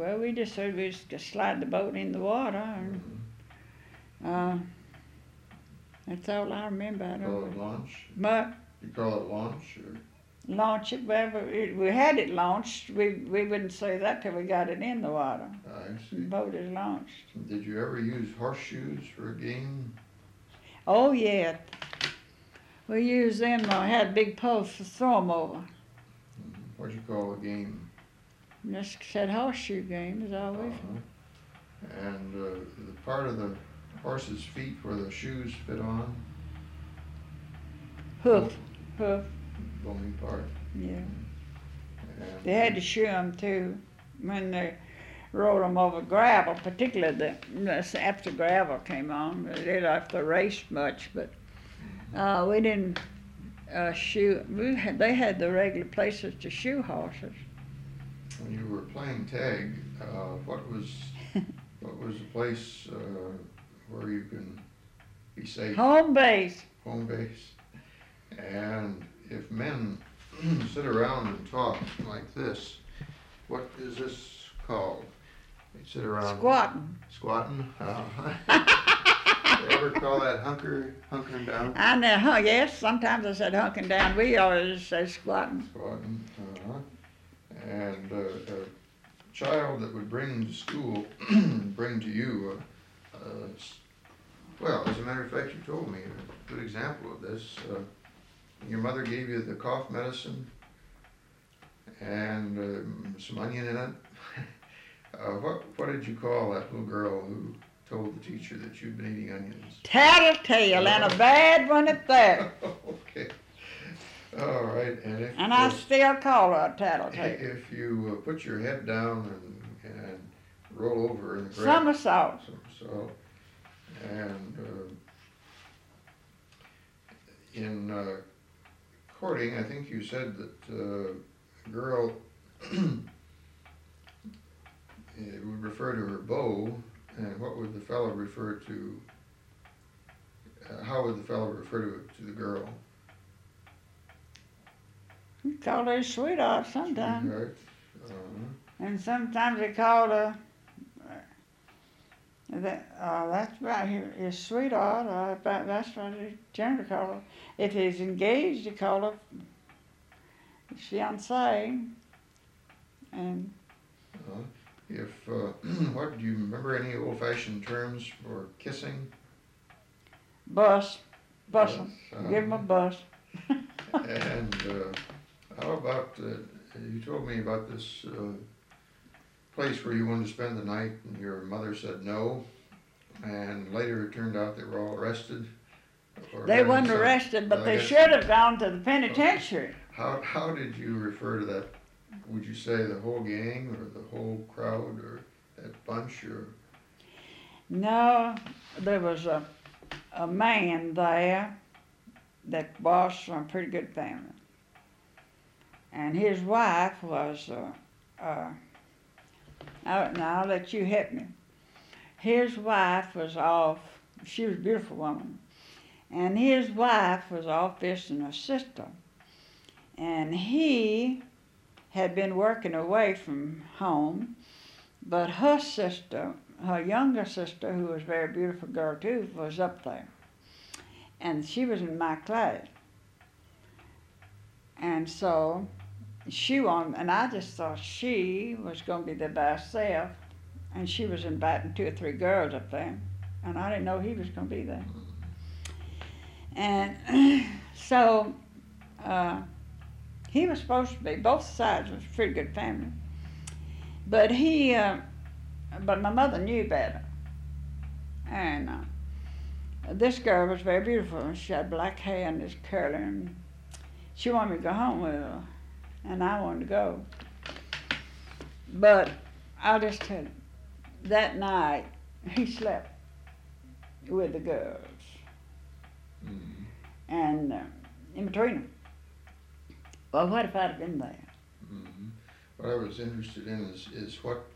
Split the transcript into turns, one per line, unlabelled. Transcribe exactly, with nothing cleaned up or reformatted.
Well, we just said we just slide the boat in the water, and uh, that's all I remember. I
You call
don't
it launch?
But
You call it launch, or?
launch it, well, we, we had it launched. We we wouldn't say that till we got it in the water.
I
The
see.
boat is launched.
Did you ever use horseshoes for a game?
Oh yeah, we used them. I had big poles to throw them over.
What'd you call a game?
Just said horseshoe game is always.
Uh-huh. And uh, the part of the horse's feet where the shoes fit on?
Hoof, hoof,
Bony part.
yeah.
And
They had to shoe them too when they rode them over gravel, particularly the, that's after gravel came on. They didn't have to race much, but uh, we didn't uh, shoe. We had, they had the regular places to shoe horses.
when you were playing tag, uh, what was what was the place uh, where you can be safe?
Home base.
Home base. And if men sit around and talk like this, what is this called? They sit around
Squatting.
Squatting. Uh, they ever call that hunker hunkering down?
I know, huh, yes, sometimes I said hunking down. We always say squatting.
Squatting. Uh-huh. And uh, a child that would bring to school, bring to you, uh, uh, well, as a matter of fact, you told me a good example of this. Uh, your mother gave you the cough medicine and um, some onion in it. uh, what what did you call that little girl who told the teacher that you'd been eating onions?
Tattletale, and a bad one at that.
Okay. All right. And if
And I
uh,
still call her a tattletale.
if you uh, put your head down and, and roll over in the grass,
Somersault.
so and uh, in uh, courting, I think you said that uh, a girl would refer to her beau, and what would the fellow refer to? Uh, how would the fellow refer to to the girl?
We called her a sweetheart sometimes.
Sweetheart. Uh-huh.
And sometimes they called her, uh, that, uh, that's right here, his sweetheart, uh, that, that's what they generally call her. If he's engaged, they call her fiancée. And
Uh, if uh, what do you remember any old-fashioned terms for kissing?
bus, bus 'em.
Yes, uh,
Give 'em a bus.
And uh, how about uh, you told me about this uh, place where you wanted to spend the night, and your mother said no, and later it turned out they were all arrested. for
They
having
wasn't
some-
arrested, but
I
they
guess-
should have gone to the penitentiary.
How how did you refer to that? Would you say the whole gang or the whole crowd or that bunch or?
No, there was a, a man there that was from a pretty good family. And his wife was, uh, uh, I, now I'll let you help me. His wife was off, she was a beautiful woman, and his wife was off visiting her sister. And he had been working away from home, but her sister, her younger sister, who was a very beautiful girl too, was up there. And she was in my class. And so she wanted, and I just thought she was going to be there by herself, and she was inviting two or three girls up there, and I didn't know he was going to be there. And so uh, he was supposed to be, both sides was a pretty good family. But he, uh, but my mother knew better. And uh, this girl was very beautiful. She had black hair and this curly, and she wanted me to go home with her, and I wanted to go. But I'll just tell you, that night he slept with the girls,
Mm-hmm.
and uh, in between them. Well, what if I'd have been there?
Mm-hmm. What I was interested in is, is what